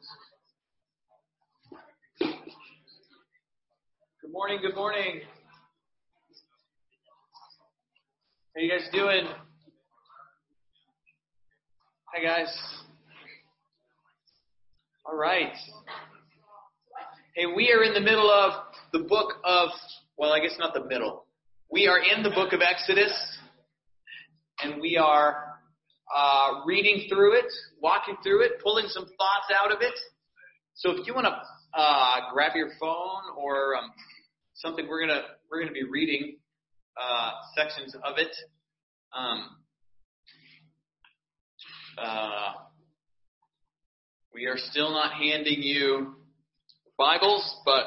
Good morning, good morning. How you guys doing? Hi, guys. All right. Hey, we are in the middle of the book of, well, I guess not the middle. We are in the book of Exodus, and we are reading through it, walking through it, pulling some thoughts out of it. So if you want to grab your phone or something, we're gonna be reading sections of it. We are still not handing you Bibles, but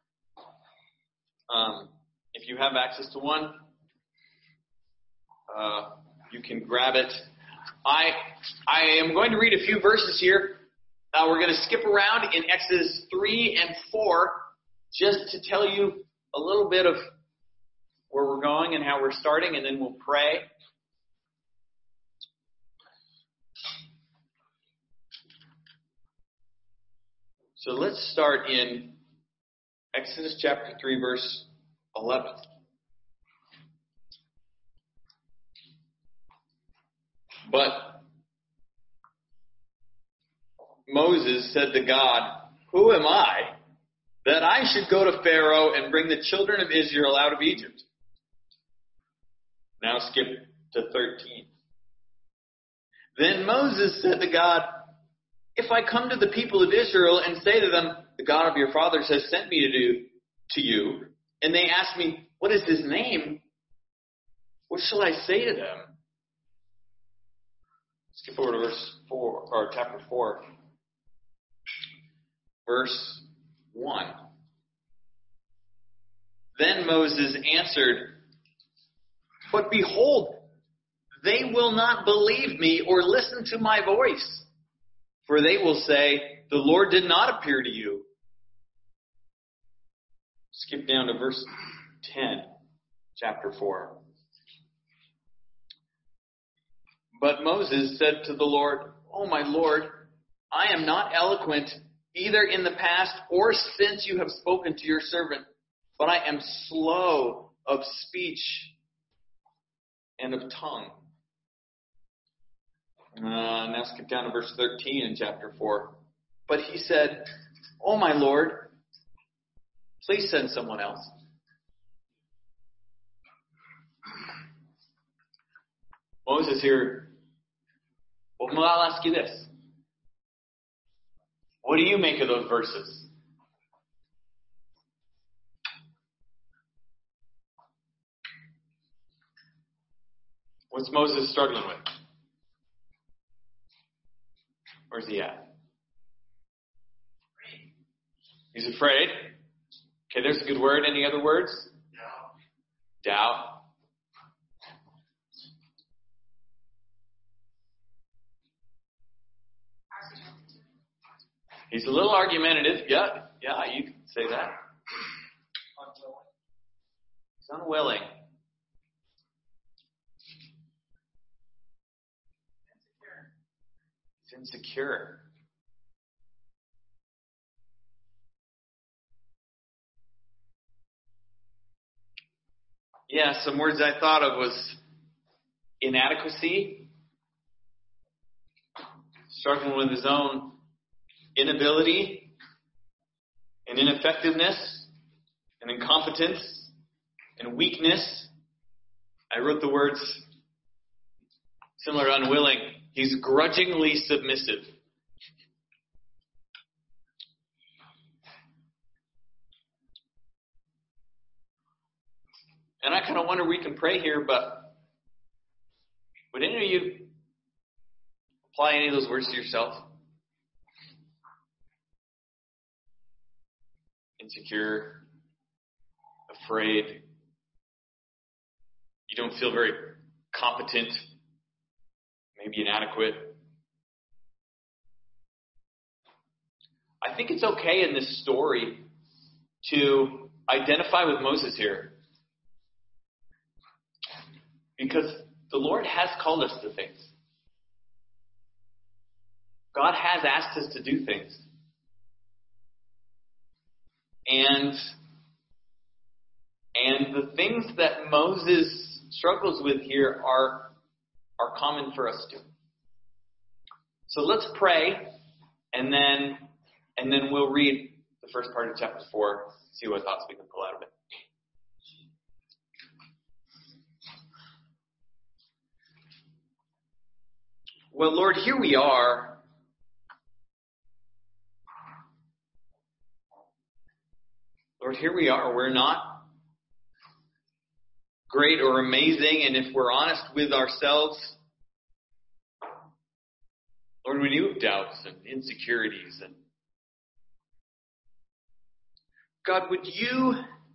if you have access to one, you can grab it. I am going to read a few verses here. We're going to skip around in Exodus 3 and 4 just to tell you a little bit of where we're going and how we're starting, and then we'll pray. So let's start in Exodus chapter 3, verse 11. But Moses said to God, "Who am I that I should go to Pharaoh and bring the children of Israel out of Egypt?" Now skip to 13. Then Moses said to God, "If I come to the people of Israel and say to them, 'The God of your fathers has sent me to you,' and they ask me, 'What is his name?' what shall I say to them?" Skip over to verse 4, or chapter 4, verse 1. Then Moses answered, "But behold, they will not believe me or listen to my voice. For they will say, 'The Lord did not appear to you.'" Skip down to verse 10, chapter 4. But Moses said to the Lord, "Oh, my Lord, I am not eloquent either in the past or since you have spoken to your servant, but I am slow of speech and of tongue." Now skip down to verse 13 in chapter 4. But he said, "Oh, my Lord, please send someone else." Moses here, well, I'll ask you this. What do you make of those verses? What's Moses struggling with? Where's he at? He's afraid. Okay, there's a good word. Any other words? Doubt. He's a little argumentative. Yeah, you can say that. He's unwilling. He's insecure. Yeah, some words I thought of was inadequacy, struggling with his own inability and ineffectiveness and incompetence and weakness. I wrote the words similar to unwilling. He's grudgingly submissive. And I kind of wonder, we can pray here, but would any of you apply any of those words to yourself? Insecure, afraid, you don't feel very competent, maybe inadequate. I think it's okay in this story to identify with Moses here, because the Lord has called us to things. God has asked us to do things. And the things that Moses struggles with here are common for us too. So let's pray, and then we'll read the first part of chapter 4, see what thoughts we can pull out of it. Well, Lord, here we are. Lord, here we are. We're not great or amazing, and if we're honest with ourselves, Lord, we do have doubts and insecurities. And God, would you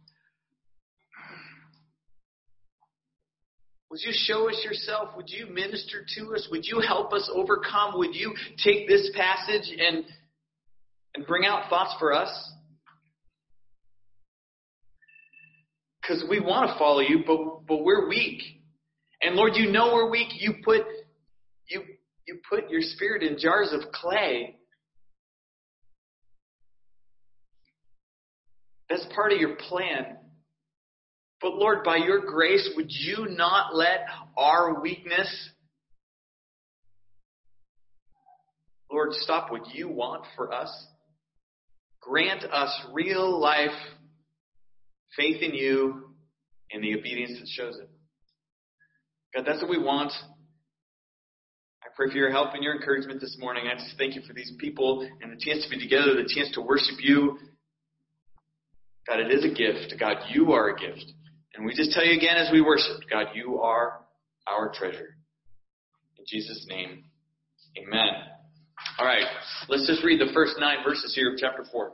show us yourself? Would you minister to us? Would you help us overcome? Would you take this passage and bring out thoughts for us? Because we want to follow you, but we're weak. And Lord, you know we're weak. You put your Spirit in jars of clay. That's part of your plan. But Lord, by your grace, would you not let our weakness, Lord, stop what you want for us? Grant us real life faith in you and the obedience that shows it. God, that's what we want. I pray for your help and your encouragement this morning. I just thank you for these people and the chance to be together, the chance to worship you. God, it is a gift. God, you are a gift. And we just tell you again as we worship, God, you are our treasure. In Jesus' name, amen. All right, let's just read the first 9 verses here of chapter 4.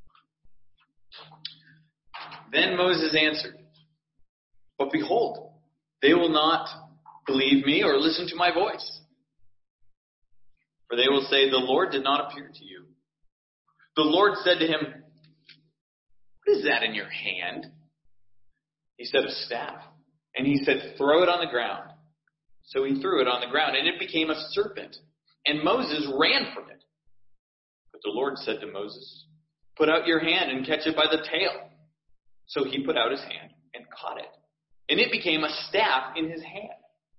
Then Moses answered, "But behold, they will not believe me or listen to my voice. For they will say, the Lord did not appear to you." The Lord said to him, "What is that in your hand?" He said, "A staff." And he said, "Throw it on the ground." So he threw it on the ground, and it became a serpent. And Moses ran from it. But the Lord said to Moses, "Put out your hand and catch it by the tail." So he put out his hand and caught it. And it became a staff in his hand.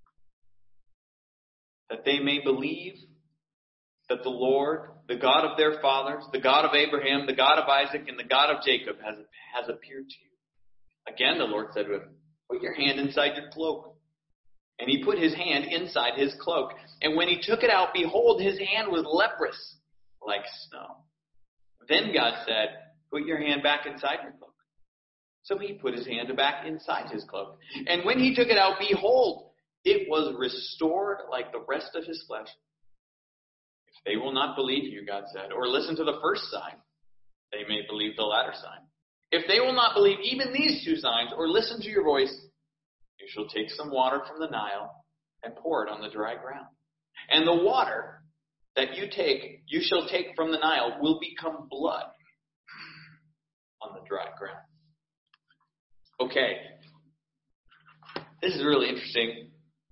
That they may believe that the Lord, the God of their fathers, the God of Abraham, the God of Isaac, and the God of Jacob has appeared to you. Again, the Lord said to him, "Put your hand inside your cloak." And he put his hand inside his cloak. And when he took it out, behold, his hand was leprous, like snow. Then God said, "Put your hand back inside your cloak." So he put his hand back inside his cloak. And when he took it out, behold, it was restored like the rest of his flesh. If they will not believe you, God said, or listen to the first sign, they may believe the latter sign. If they will not believe even these 2 signs, or listen to your voice, you shall take some water from the Nile and pour it on the dry ground. And the water that you shall take from the Nile will become blood on the dry ground. Okay. This is really interesting.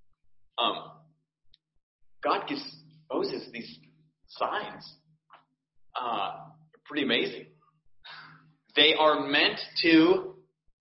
God gives Moses these signs. Pretty amazing. They are meant to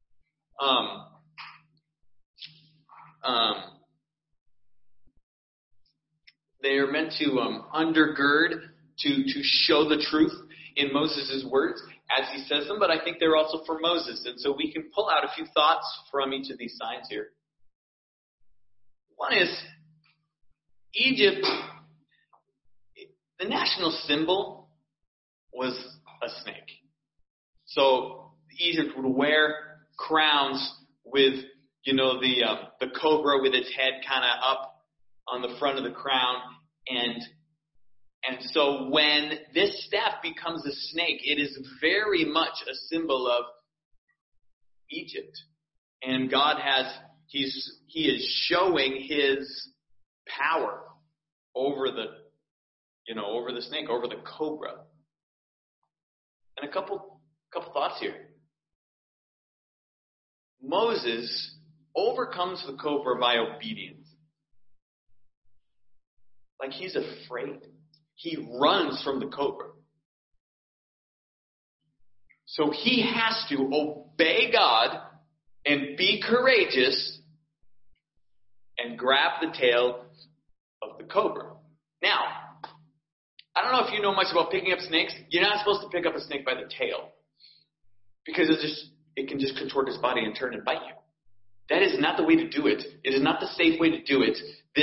undergird, to show the truth in Moses' words as he says them, but I think they're also for Moses. And so we can pull out a few thoughts from each of these signs here. One is Egypt, the national symbol was a snake. So Egypt would wear crowns with, the cobra with its head kind of up on the front of the crown. And so when this staff becomes a snake, it is very much a symbol of Egypt. And God he is showing his power over the snake, over the cobra. And a couple thoughts here. Moses overcomes the cobra by obedience. Like he's afraid. He runs from the cobra. So he has to obey God and be courageous and grab the tail of the cobra. Now, I don't know if you know much about picking up snakes. You're not supposed to pick up a snake by the tail because it can just contort his body and turn and bite you. That is not the way to do it. It is not the safe way to do it.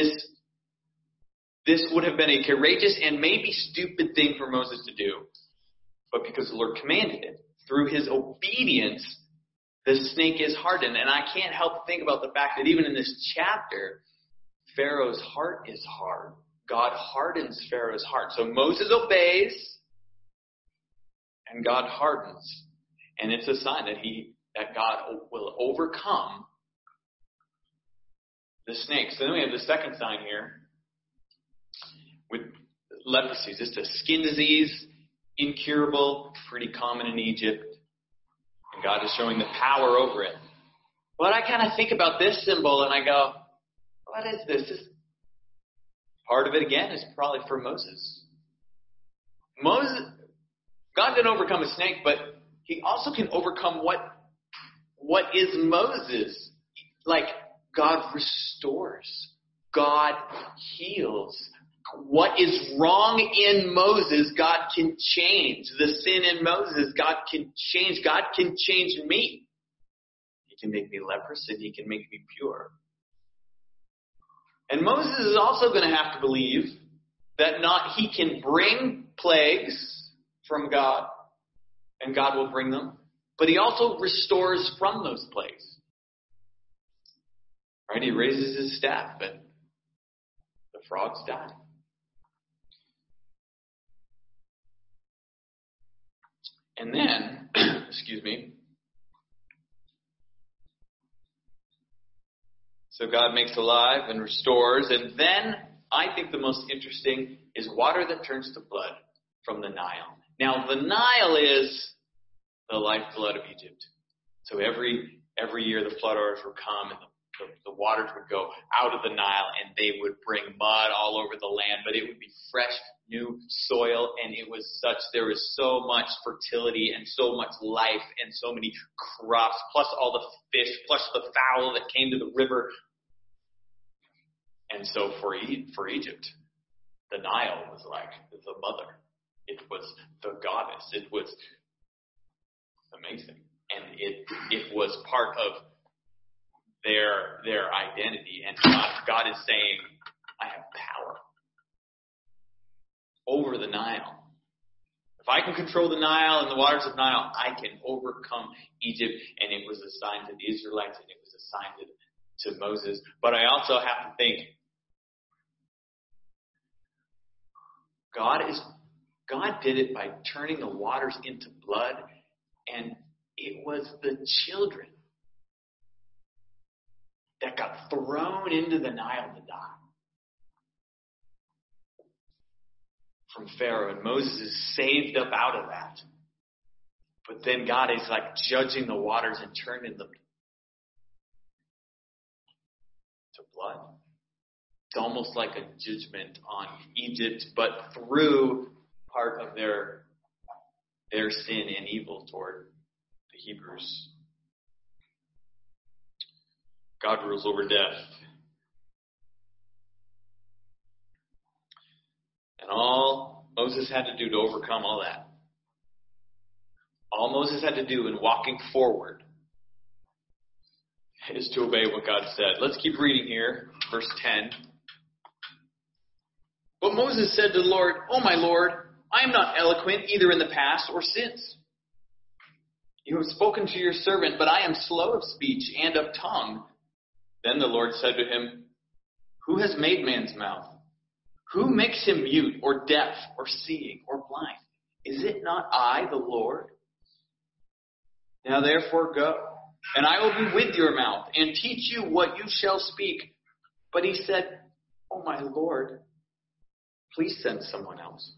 This would have been a courageous and maybe stupid thing for Moses to do. But because the Lord commanded it, through his obedience, the snake is hardened. And I can't help but think about the fact that even in this chapter, Pharaoh's heart is hard. God hardens Pharaoh's heart. So Moses obeys, and God hardens. And it's a sign that God will overcome the snake. So then we have the second sign here with leprosy. It's a skin disease, incurable, pretty common in Egypt. And God is showing the power over it. But I kind of think about this symbol and I go, what is this? Part of it, again, is probably for Moses. God didn't overcome a snake, but he also can overcome what is Moses. Like, God restores. God heals. What is wrong in Moses, God can change. The sin in Moses, God can change. God can change me. He can make me leprous and he can make me pure. And Moses is also going to have to believe that he can bring plagues from God, and God will bring them, but he also restores from those plagues. Right? He raises his staff, and the frogs die. And then, excuse me, so God makes alive and restores. And then I think the most interesting is water that turns to blood from the Nile. Now, the Nile is the lifeblood of Egypt. So every year the flood waters would come and the waters would go out of the Nile and they would bring mud all over the land, but it would be fresh, new soil, and there was so much fertility and so much life and so many crops, plus all the fish, plus the fowl that came to the river. And so for Egypt, the Nile was like the mother. It was the goddess. It was amazing. And it was part of their identity. And God is saying, I have power over the Nile. If I can control the Nile and the waters of Nile, I can overcome Egypt. And it was a sign to the Israelites, and it was a sign to Moses. But I also have to think, God did it by turning the waters into blood, and it was the children that got thrown into the Nile to die from Pharaoh, and Moses is saved up out of that. But then God is like judging the waters and turning them to blood. It's almost like a judgment on Egypt, but through part of their sin and evil toward the Hebrews. God rules over death. And all Moses had to do to overcome all that, all Moses had to do in walking forward, is to obey what God said. Let's keep reading here, verse 10. But Moses said to the Lord, "Oh, my Lord, I am not eloquent either in the past or since. You have spoken to your servant, but I am slow of speech and of tongue." Then the Lord said to him, "Who has made man's mouth? Who makes him mute or deaf or seeing or blind? Is it not I, the Lord? Now therefore go, and I will be with your mouth and teach you what you shall speak." But he said, "Oh, my Lord, please send someone else."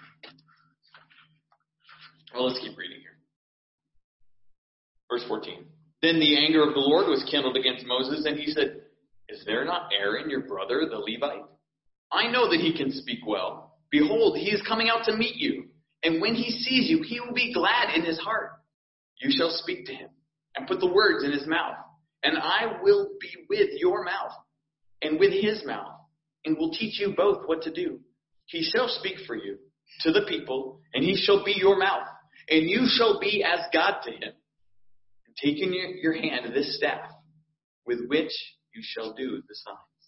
Well, let's keep reading here. Verse 14. Then the anger of the Lord was kindled against Moses, and he said, "Is there not Aaron, your brother, the Levite? I know that he can speak well. Behold, he is coming out to meet you, and when he sees you, he will be glad in his heart. You shall speak to him and put the words in his mouth. And I will be with your mouth and with his mouth, and will teach you both what to do. He shall speak for you to the people, and he shall be your mouth, and you shall be as God to him. And take in your hand this staff, with which you shall do the signs.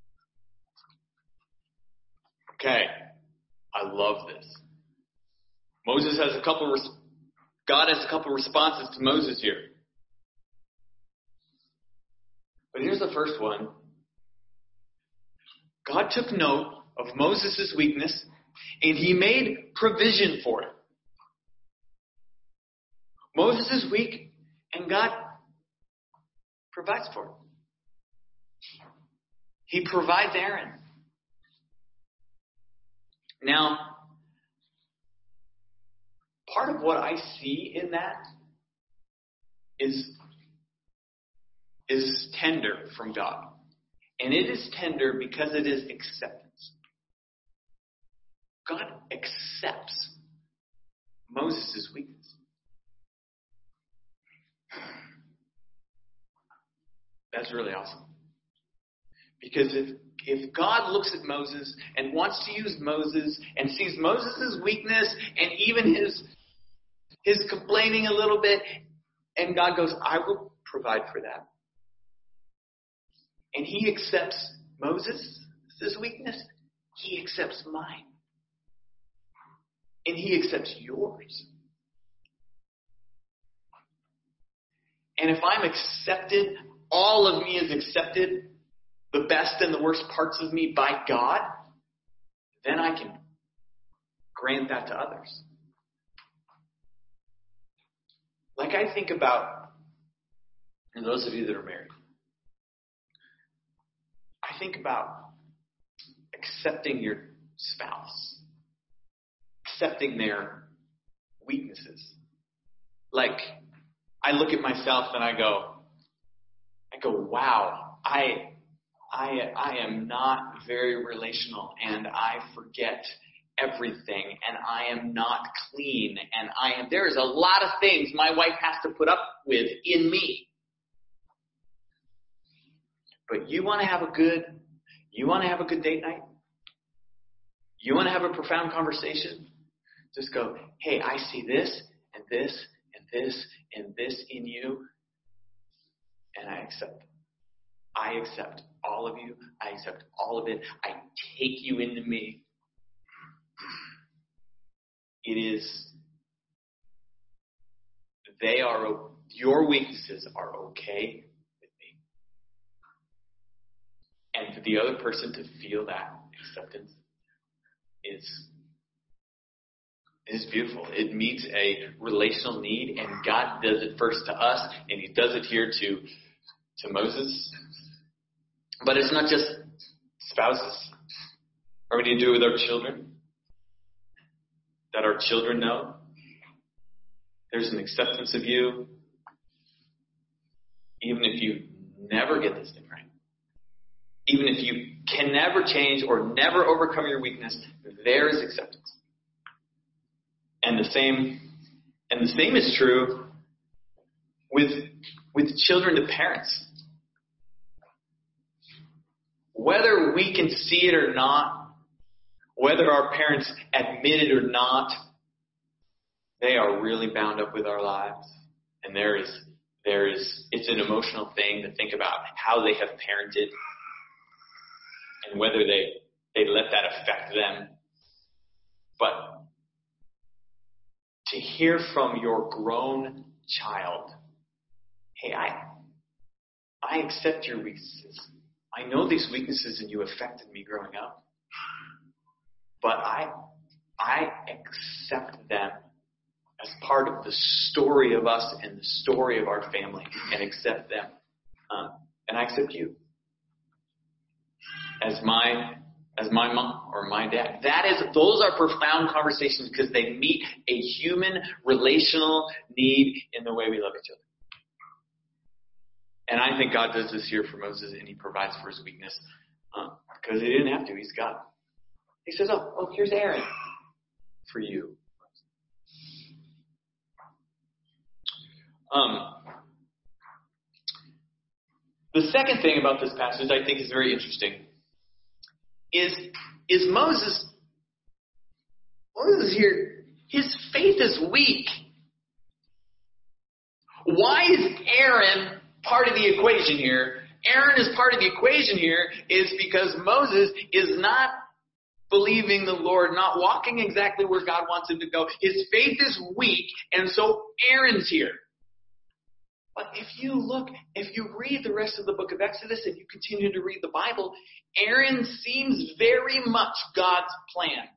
Okay, I love this. God has a couple responses to Moses here. But here's the first one. God took note of Moses' weakness, and he made provision for it. Moses is weak, and God provides for it. He provides Aaron. Now, part of what I see in that is tender from God. And it is tender because it is acceptance. God accepts Moses' weakness. That's really awesome. Because if God looks at Moses and wants to use Moses and sees Moses' weakness and even his complaining a little bit, and God goes, I will provide for that. And he accepts Moses' weakness, he accepts mine. And he accepts yours. And if I'm accepted, all of me is accepted, the best and the worst parts of me by God, then I can grant that to others. Like I think about, and those of you that are married, I think about accepting your spouse, accepting their weaknesses. Like, I look at myself and I go, wow, I am not very relational, and I forget everything, and I am not clean, and there is a lot of things my wife has to put up with in me. But you want to have a good date night? You want to have a profound conversation? Just go, hey, I see this and this and this and this in you, and I accept it. I accept all of you. I accept all of it. I take you into me. Your weaknesses are okay with me. And for the other person to feel that acceptance is beautiful. It meets a relational need, and God does it first to us, and he does it here to Moses. But it's not just spouses. Are we going to do it with our children? That our children know there's an acceptance of you, even if you never get this thing right. Even if you can never change or never overcome your weakness, there is acceptance. And the same is true with children to parents. Whether we can see it or not, whether our parents admit it or not, they are really bound up with our lives. And it's an emotional thing to think about how they have parented and whether they let that affect them. But to hear from your grown child, hey, I accept your weaknesses. I know these weaknesses in you affected me growing up, but I accept them as part of the story of us and the story of our family, and accept them, and I accept you as my mom or my dad. Those are profound conversations because they meet a human relational need in the way we love each other. And I think God does this here for Moses, and he provides for his weakness because he didn't have to. He's God. He says, oh, here's Aaron for you. The second thing about this passage I think is very interesting is Moses here, his faith is weak. Why is Aaron part of the equation here? Aaron is part of the equation here is because Moses is not believing the Lord, not walking exactly where God wants him to go. His faith is weak, and so Aaron's here. But if you read the rest of the book of Exodus and you continue to read the Bible, Aaron seems very much God's plan.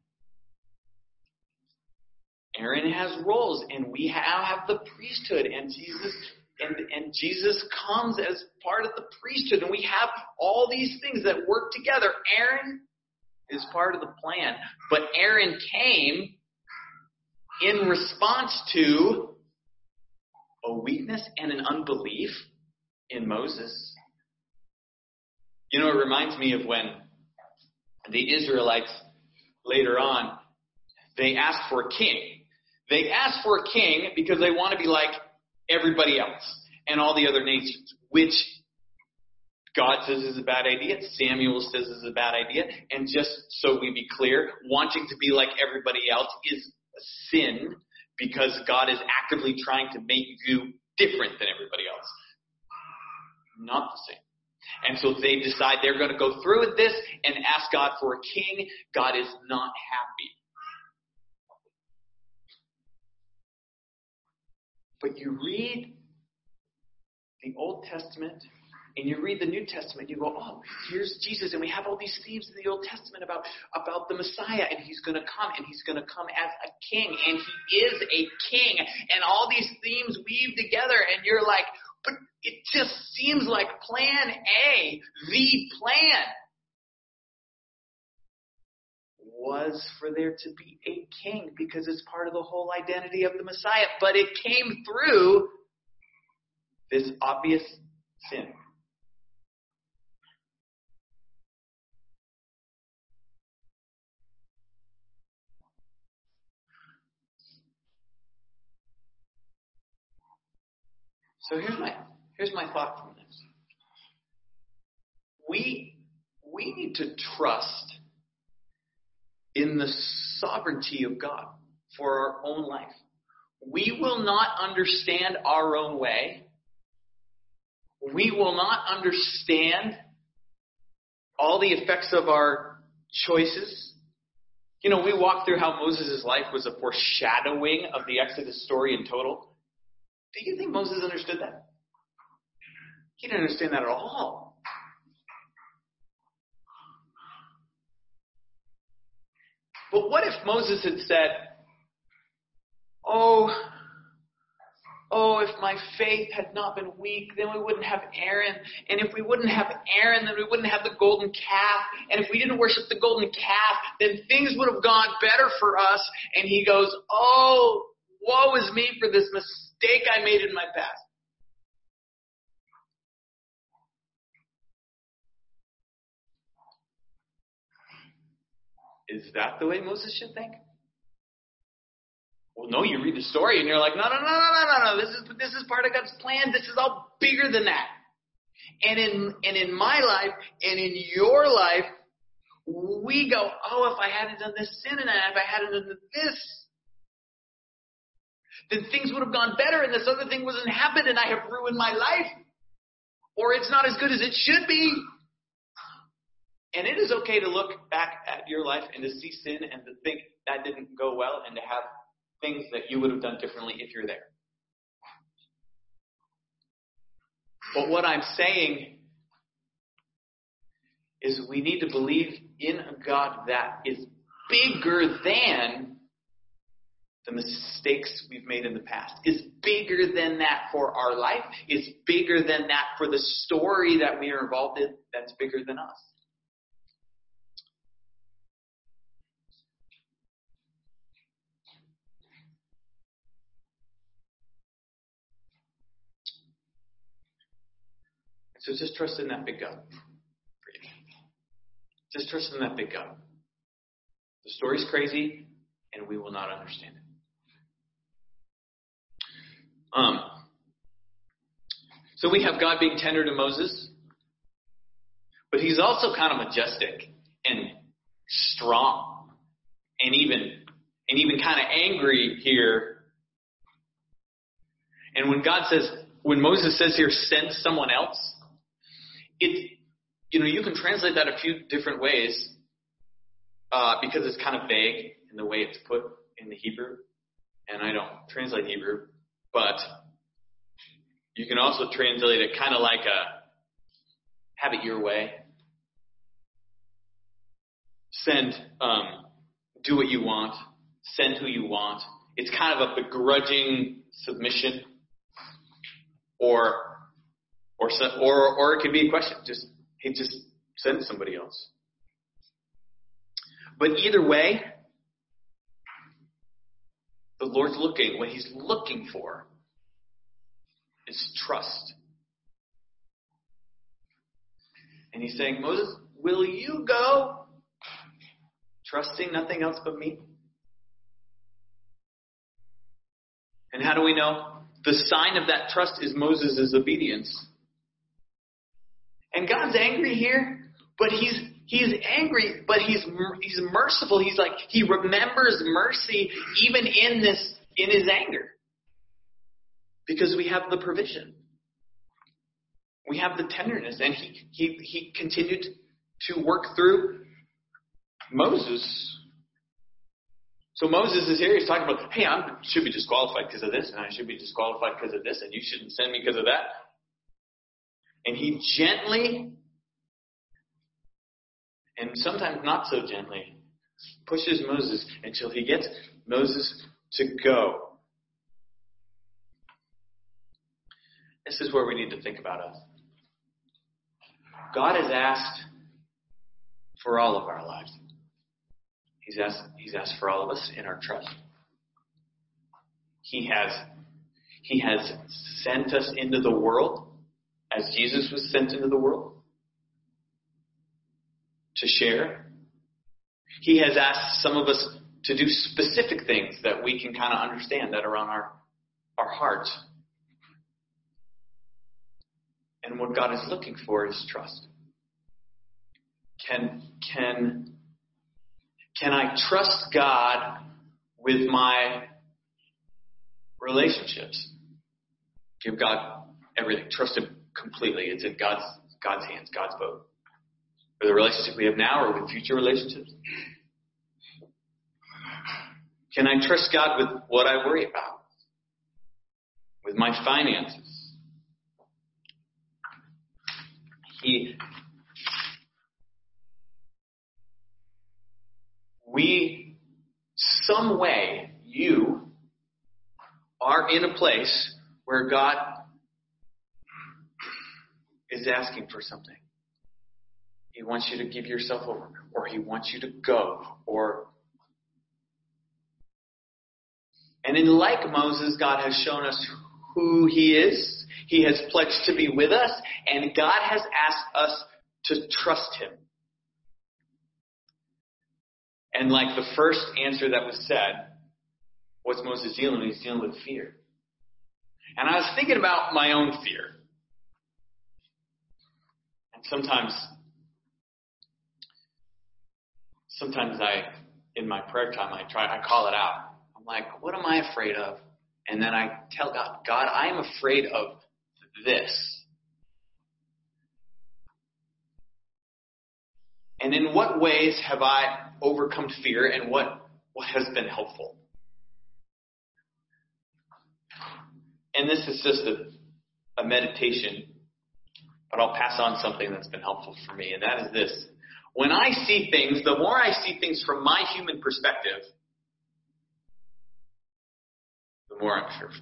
Aaron has roles, and we have the priesthood, and Jesus comes as part of the priesthood, and we have all these things that work together. Aaron is part of the plan, but Aaron came in response to a weakness and an unbelief in Moses. You know, it reminds me of when the Israelites later on, they asked for a king. They asked for a king because they want to be like everybody else and all the other nations, which God says is a bad idea. Samuel says is a bad idea. And just so we be clear, wanting to be like everybody else is a sin because God is actively trying to make you different than everybody else. Not the same. And so they decide they're going to go through with this and ask God for a king. God is not happy. But you read the Old Testament and you read the New Testament, you go, oh, here's Jesus, and we have all these themes in the Old Testament about the Messiah, and he's going to come, and he's going to come as a king, and he is a king, and all these themes weave together, and you're like, but it just seems like plan A, the plan, was for there to be a king, because it's part of the whole identity of the Messiah, but it came through this obvious sin. So here's my thought from this. We need to trust in the sovereignty of God for our own life. We will not understand our own way. We will not understand all the effects of our choices. You know, we walked through how Moses' life was a foreshadowing of the Exodus story in total. Do you think Moses understood that? He didn't understand that at all. But what if Moses had said, oh, if my faith had not been weak, then we wouldn't have Aaron. And if we wouldn't have Aaron, then we wouldn't have the golden calf. And if we didn't worship the golden calf, then things would have gone better for us. And he goes, oh, woe is me for this mistake I made in my past. Is that the way Moses should think? Well, no, you read the story and you're like, no. This is part of God's plan. This is all bigger than that. And in my life and in your life, we go, oh, if I hadn't done this sin and if I hadn't done this, then things would have gone better and this other thing wasn't happened and I have ruined my life. Or it's not as good as it should be. And it is okay to look back at your life and to see sin and to think that didn't go well and to have things that you would have done differently if you're there. But what I'm saying is we need to believe in a God that is bigger than the mistakes we've made in the past, is bigger than that for our life, is bigger than that for the story that we are involved in that's bigger than us. So just trust in that big God for you. Just trust in that big God. The story's crazy, and we will not understand it. So we have God being tender to Moses, but he's also kind of majestic and strong and even kind of angry here. And when Moses says here, send someone else, you can translate that a few different ways because it's kind of vague in the way it's put in the Hebrew. And I don't translate Hebrew, but you can also translate it kind of like have it your way. Send, do what you want, send who you want. It's kind of a begrudging submission, or it could be a question. Just send somebody else. But either way, the Lord's looking. What he's looking for is trust. And he's saying, Moses, will you go? Trusting nothing else but me. And how do we know? The sign of that trust is Moses' obedience. And God's angry here, but he's angry, but he's merciful. He remembers mercy even in his anger. Because we have the provision. We have the tenderness. And he continued to work through Moses. So Moses is here. He's talking about, hey, I should be disqualified because of this, and I should be disqualified because of this, and you shouldn't send me because of that. And he gently, and sometimes not so gently, pushes Moses until he gets Moses to go. This is where we need to think about us. God has asked for all of our lives. He's asked for all of us in our trust. He has sent us into the world as Jesus was sent into the world to share. He has asked some of us to do specific things that we can kind of understand that are on our hearts. And what God is looking for is trust. Can I trust God with my relationships? Give God everything. Trust Him completely. It's in God's hands, God's boat. For the relationship we have now or with future relationships? Can I trust God with what I worry about? With my finances? Some way, you are in a place where God is asking for something. He wants you to give yourself over, or He wants you to go, and in like Moses, God has shown us who He is. He has pledged to be with us, and God has asked us to trust Him. And like the first answer that was said, what's Moses dealing with? He's dealing with fear. And I was thinking about my own fear. And sometimes in my prayer time, I call it out. I'm like, what am I afraid of? And then I tell God, I am afraid of this. And in what ways have I overcome fear, and what has been helpful? And this is just a meditation, but I'll pass on something that's been helpful for me, and that is this. When I see things, the more I see things from my human perspective, the more I'm fearful.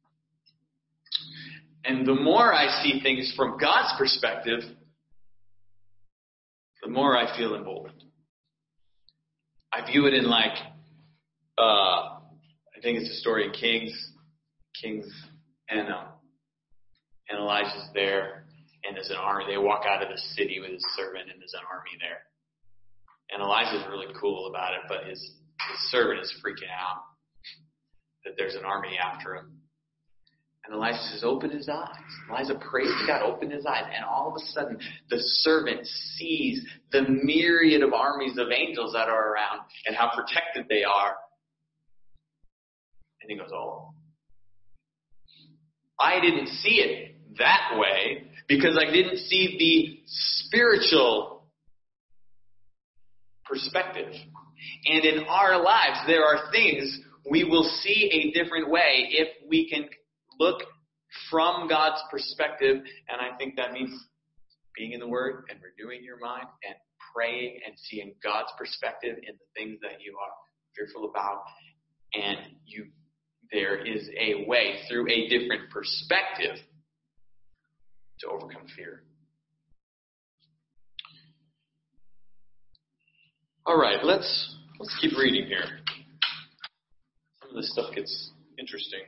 And the more I see things from God's perspective, the more I feel emboldened. I view it in I think it's a story in Kings, and Elijah's there, and there's an army. They walk out of the city with his servant, and there's an army there. And Elijah's really cool about it, but his servant is freaking out that there's an army after him. And Elijah says, open his eyes. Elijah prays to God, open his eyes. And all of a sudden, the servant sees the myriad of armies of angels that are around and how protected they are. And he goes, oh. I didn't see it that way because I didn't see the spiritual perspective. And in our lives, there are things we will see a different way if we can look from God's perspective. And I think that means being in the Word and renewing your mind and praying and seeing God's perspective in the things that you are fearful about. And there is a way through a different perspective to overcome fear. All right, let's keep reading here. Some of this stuff gets interesting.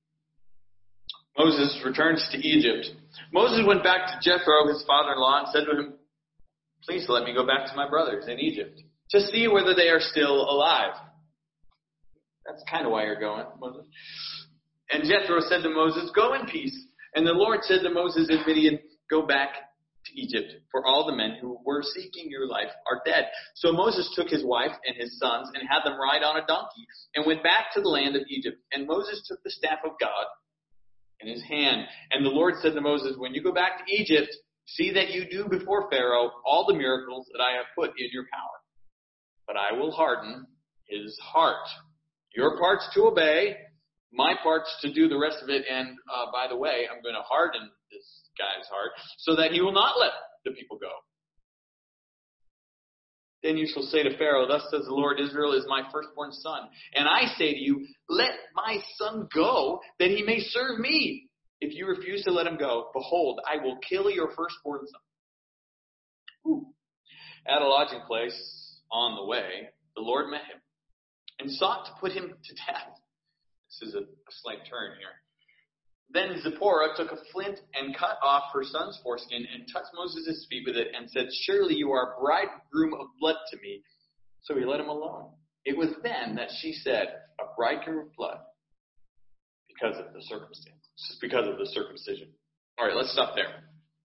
Moses returns to Egypt. Moses went back to Jethro, his father-in-law, and said to him, please let me go back to my brothers in Egypt to see whether they are still alive. That's kind of why you're going, Moses. And Jethro said to Moses, go in peace. And the Lord said to Moses in Midian, go back to Egypt, for all the men who were seeking your life are dead. So Moses took his wife and his sons and had them ride on a donkey and went back to the land of Egypt. And Moses took the staff of God in his hand. And the Lord said to Moses, when you go back to Egypt, see that you do before Pharaoh all the miracles that I have put in your power. But I will harden his heart. Your part's to obey, my part's to do the rest of it. And by the way, I'm going to harden this guy's heart so that he will not let the people go. Then you shall say to Pharaoh, thus says the Lord, Israel is my firstborn son. And I say to you, let my son go, that he may serve me. If you refuse to let him go, behold, I will kill your firstborn son. Ooh. At a lodging place on the way, the Lord met him and sought to put him to death. This is a slight turn here. Then Zipporah took a flint and cut off her son's foreskin and touched Moses' feet with it and said, surely you are a bridegroom of blood to me. So he let him alone. It was then that she said, a bridegroom of blood, because of the circumstance. Just because of the circumcision. All right, let's stop there.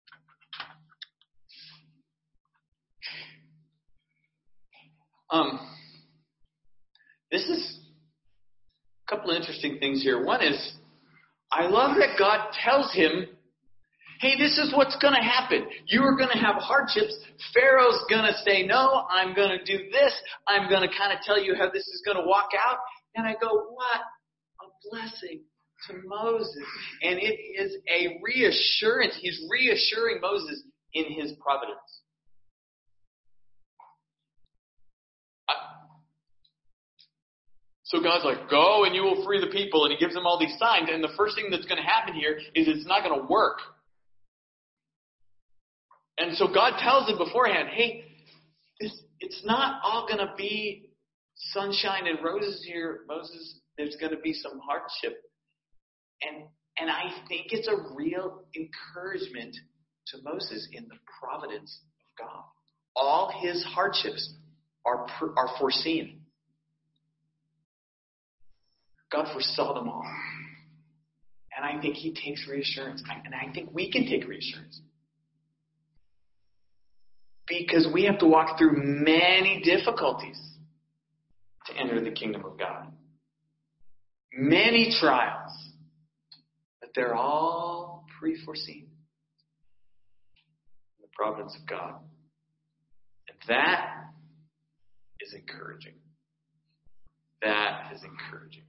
This is a couple of interesting things here. One is, I love that God tells him, hey, this is what's going to happen. You are going to have hardships. Pharaoh's going to say, no, I'm going to do this. I'm going to kind of tell you how this is going to walk out. And I go, what a blessing to Moses. And it is a reassurance. He's reassuring Moses in his providence. So God's like, go and you will free the people. And he gives them all these signs. And the first thing that's going to happen here is it's not going to work. And so God tells him beforehand, hey, it's not all going to be sunshine and roses here, Moses. There's going to be some hardship. And I think it's a real encouragement to Moses in the providence of God. All his hardships are foreseen. God foresaw them all. And I think he takes reassurance. And I think we can take reassurance. Because we have to walk through many difficulties to enter the kingdom of God. Many trials. But they're all pre-foreseen. In the providence of God. And that is encouraging. That is encouraging.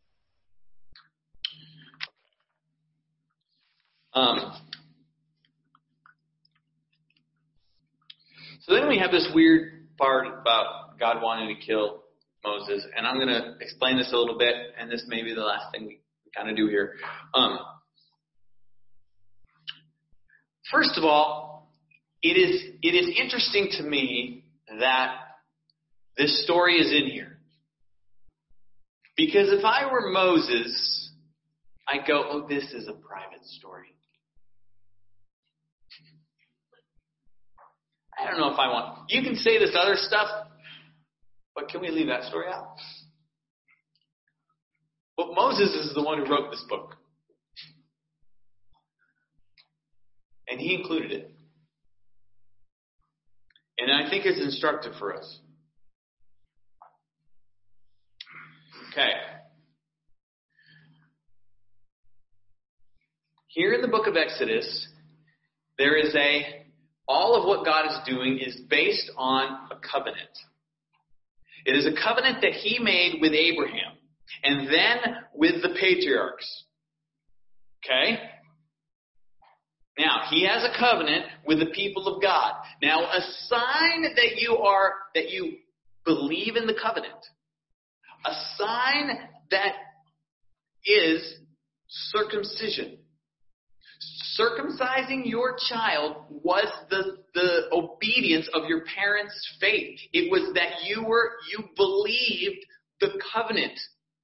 So then we have this weird part about God wanting to kill Moses. And I'm going to explain this a little bit. And this may be the last thing we kind of do here. First of all, it is interesting to me that this story is in here. Because if I were Moses, I'd go, oh, this is a private story. I don't know if I want. You can say this other stuff, but can we leave that story out? But Moses is the one who wrote this book. And he included it. And I think it's instructive for us. Okay. Here in the book of Exodus, there is all of what God is doing is based on a covenant. It is a covenant that he made with Abraham and then with the patriarchs. Okay? Now, he has a covenant with the people of God. Now, a sign that you believe in the covenant, a sign that is circumcision. Circumcising your child was the obedience of your parents' faith. It was that you believed the covenant.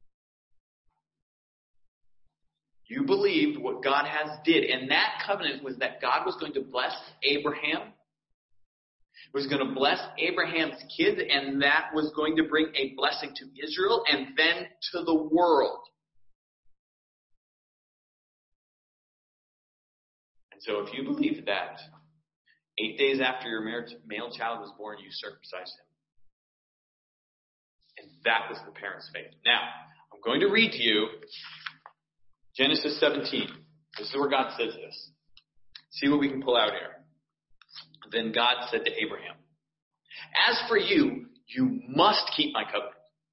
You believed what God has did. And that covenant was that God was going to bless Abraham. It was going to bless Abraham's kids, and that was going to bring a blessing to Israel and then to the world. And so if you believe that, 8 days after your male child was born, you circumcised him. And that was the parents' faith. Now, I'm going to read to you Genesis 17. This is where God says this. See what we can pull out here. Then God said to Abraham, "As for you, you must keep my covenant.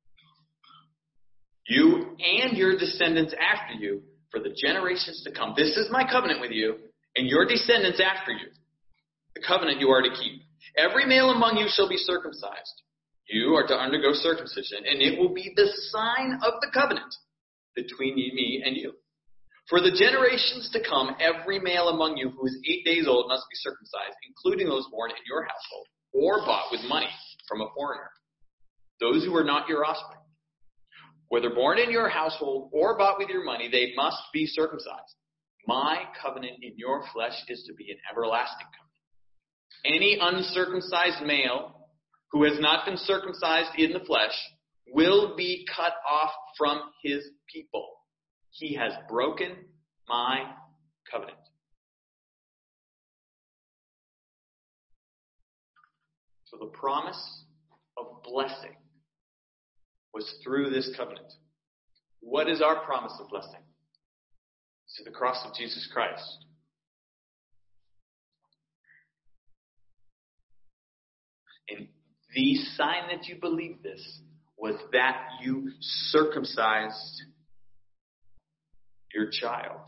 You and your descendants after you for the generations to come. This is my covenant with you and your descendants after you. The covenant you are to keep. Every male among you shall be circumcised. You are to undergo circumcision, and it will be the sign of the covenant between me and you. For the generations to come, every male among you who is 8 days old must be circumcised, including those born in your household or bought with money from a foreigner. Those who are not your offspring, whether born in your household or bought with your money, they must be circumcised. My covenant in your flesh is to be an everlasting covenant. Any uncircumcised male who has not been circumcised in the flesh will be cut off from his people. He has broken my covenant." So the promise of blessing was through this covenant. What is our promise of blessing? It's the cross of Jesus Christ. And the sign that you believe this was that you circumcised your child.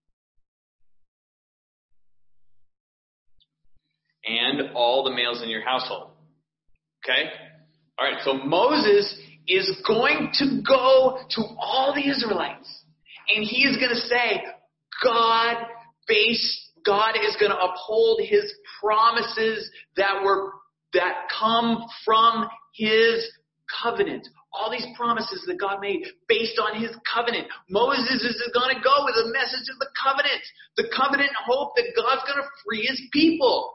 And all the males in your household. Okay? All right, so Moses is going to go to all the Israelites. And he is going to say, God is going to uphold his promises that come from his covenant. All these promises that God made based on his covenant. Moses is going to go with a message of the covenant. The covenant hope that God's going to free his people.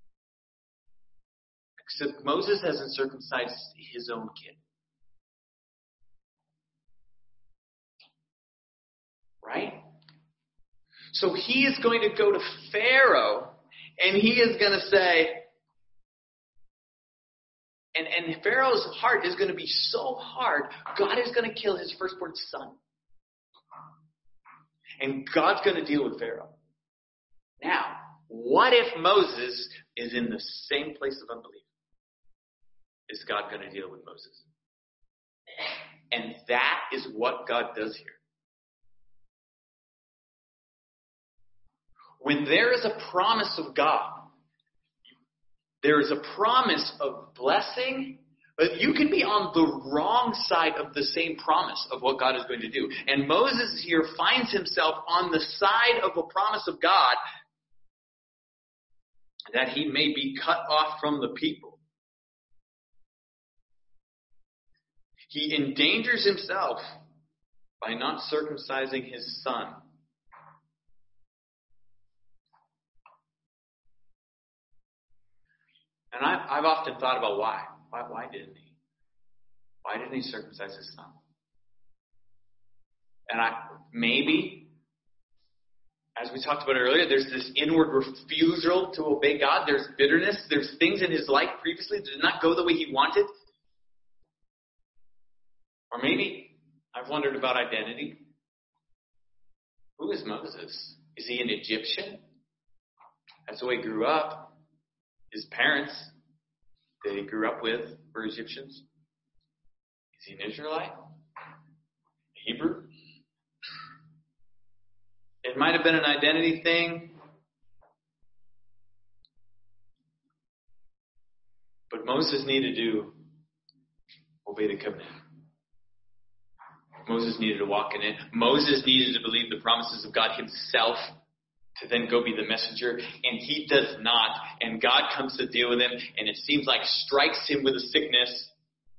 Except Moses hasn't circumcised his own kid. Right? So he is going to go to Pharaoh and he is going to say, and Pharaoh's heart is going to be so hard, God is going to kill his firstborn son. And God's going to deal with Pharaoh. Now, what if Moses is in the same place of unbelief? Is God going to deal with Moses? And that is what God does here. When there is a promise of God, there is a promise of blessing, but you can be on the wrong side of the same promise of what God is going to do. And Moses here finds himself on the side of a promise of God that he may be cut off from the people. He endangers himself by not circumcising his son. And I've often thought about why. Why didn't he? Why didn't he circumcise his son? And maybe as we talked about earlier, there's this inward refusal to obey God. There's bitterness. There's things in his life previously that did not go the way he wanted. Or maybe I've wondered about identity. Who is Moses? Is he an Egyptian? That's the way he grew up. His parents that he grew up with were Egyptians. Is he an Israelite? A Hebrew? It might have been an identity thing. But Moses needed to obey the covenant. Moses needed to walk in it. Moses needed to believe the promises of God himself to then go be the messenger. And he does not. And God comes to deal with him. And it seems like strikes him with a sickness.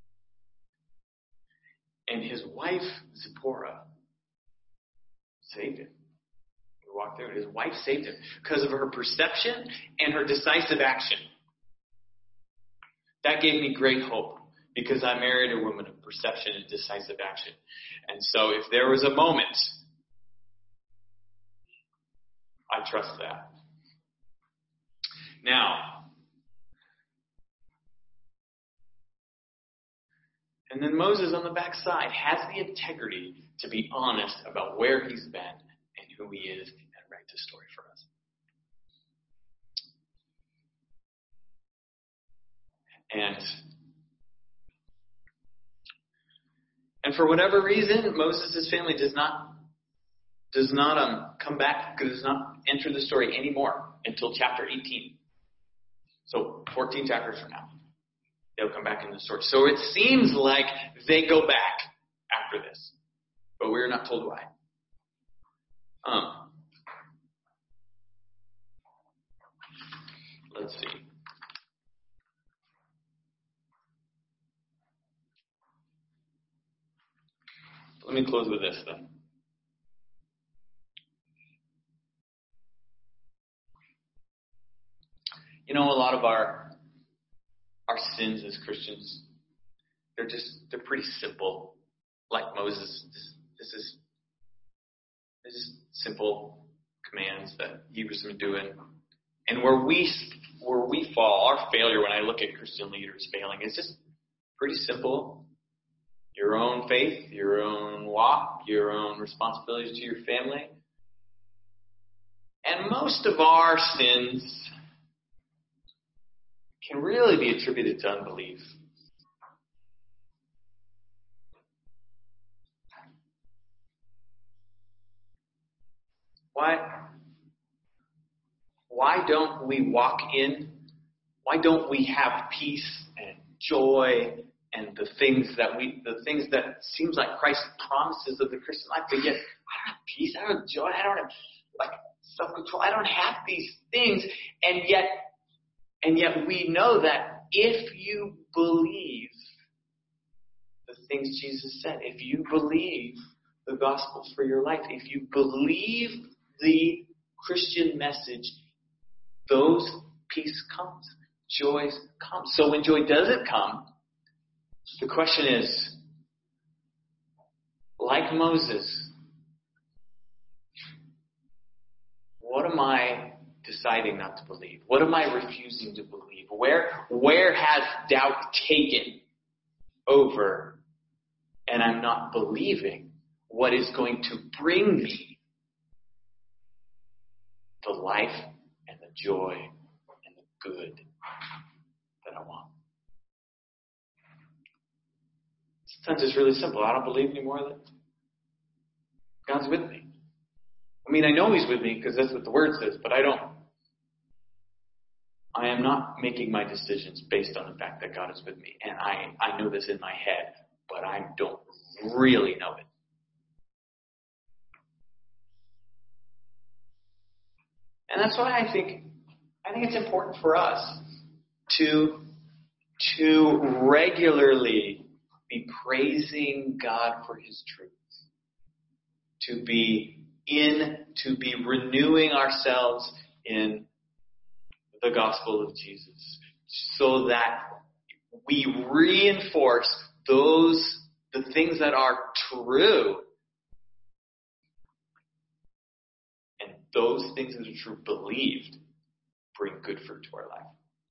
And his wife, Zipporah, saved him. We walked through it. His wife saved him because of her perception and her decisive action. That gave me great hope because I married a woman of perception and decisive action. And so if there was a moment, I trust that. Now, and then Moses on the backside has the integrity to be honest about where he's been and who he is and write the story for us. And for whatever reason, Moses' family does not come back, does not enter the story anymore until chapter 18. So 14 chapters from now, they'll come back in the story. So it seems like they go back after this, but we're not told why. Let's see. Let me close with this then. You know, a lot of our sins as Christians, they're pretty simple. Like Moses, this is simple commands that he was doing. And where we fall, our failure when I look at Christian leaders failing, is just pretty simple. Your own faith, your own walk, your own responsibilities to your family. And most of our sins can really be attributed to unbelief. Why don't we walk in? Why don't we have peace and joy and the things that seems like Christ promises of the Christian life, but yet I don't have peace, I don't have joy, I don't have self-control, I don't have these things, and yet we know that if you believe the things Jesus said, if you believe the gospel for your life, if you believe the Christian message, those peace comes, joy comes. So when joy doesn't come, the question is, like Moses, what am I deciding not to believe? What am I refusing to believe? Where has doubt taken over and I'm not believing what is going to bring me the life and the joy and the good that I want? Sometimes it's really simple. I don't believe anymore that God's with me. I mean, I know He's with me because that's what the Word says, but I am not making my decisions based on the fact that God is with me. And I know this in my head, but I don't really know it. And that's why I think it's important for us to regularly be praising God for His truth. To be renewing ourselves in the gospel of Jesus, so that we reinforce the things that are true and those things that are true believed bring good fruit to our life.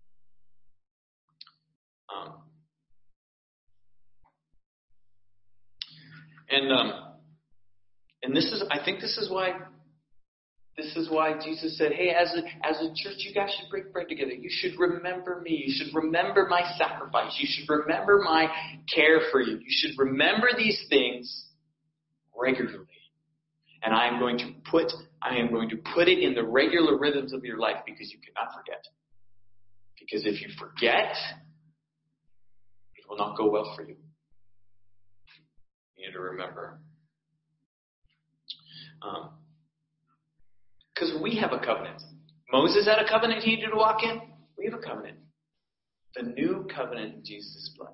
And this is, I think this is why Jesus said, hey, as a church, you guys should break bread together. You should remember me. You should remember my sacrifice. You should remember my care for you. You should remember these things regularly. And I am going to put it in the regular rhythms of your life because you cannot forget. Because if you forget, it will not go well for you. You need to remember. Because we have a covenant. Moses had a covenant he needed to walk in. We have a covenant. The new covenant in Jesus' blood.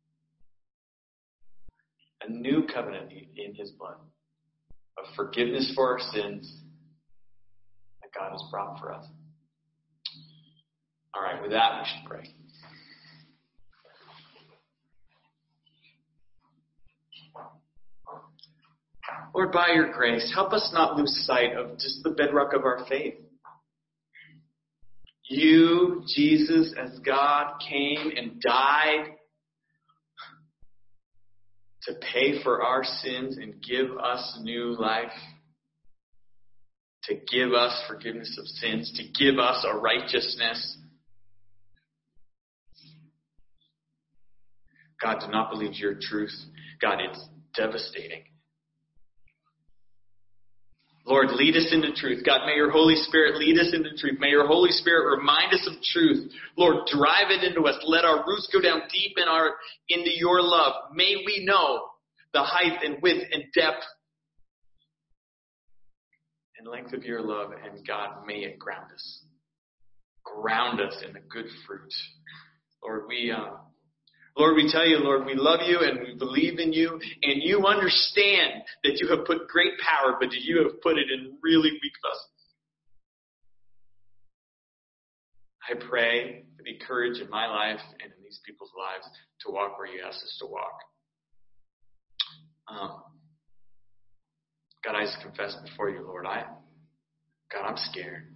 A new covenant in his blood. Of forgiveness for our sins that God has brought for us. All right, with that, we should pray. Lord, by your grace, help us not lose sight of just the bedrock of our faith. You, Jesus, as God, came and died to pay for our sins and give us new life, to give us forgiveness of sins, to give us a righteousness. God, do not believe your truth. God, it's devastating. Lord, lead us into truth. God, may your Holy Spirit lead us into truth. May your Holy Spirit remind us of truth. Lord, drive it into us. Let our roots go down deep into your love. May we know the height and width and depth and length of your love. And God, may it ground us. Ground us in the good fruit. Lord, we tell you, Lord, we love you and we believe in you, and you understand that you have put great power, but you have put it in really weak vessels. I pray for the courage in my life and in these people's lives to walk where you asked us to walk. God, I just confess before you, Lord, I'm scared.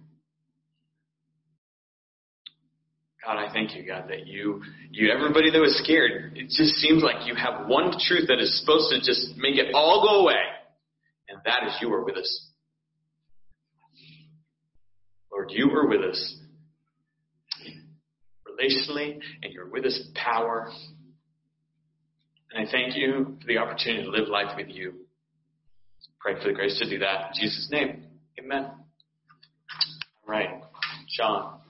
God, I thank you, God, that you, everybody that was scared, it just seems like you have one truth that is supposed to just make it all go away. And that is you are with us. Lord, you are with us relationally, and you're with us in power. And I thank you for the opportunity to live life with you. Pray for the grace to do that. In Jesus' name, amen. All right, Sean.